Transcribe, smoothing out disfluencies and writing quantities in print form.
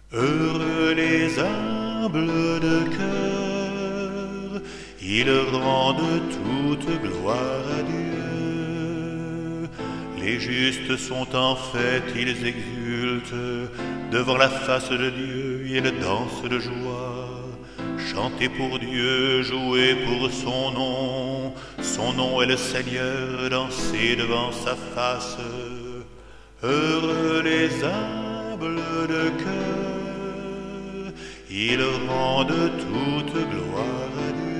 Heureux les humbles de cœur, ils rendent toute gloire à Dieu. Les justes sont en fête, ils exultent devant la face de Dieu, ils dansent de joie. Chantez pour Dieu, jouez pour son nom est le Seigneur, dansez devant sa face. Heureux les humbles de cœur, ils rendent toute gloire à Dieu.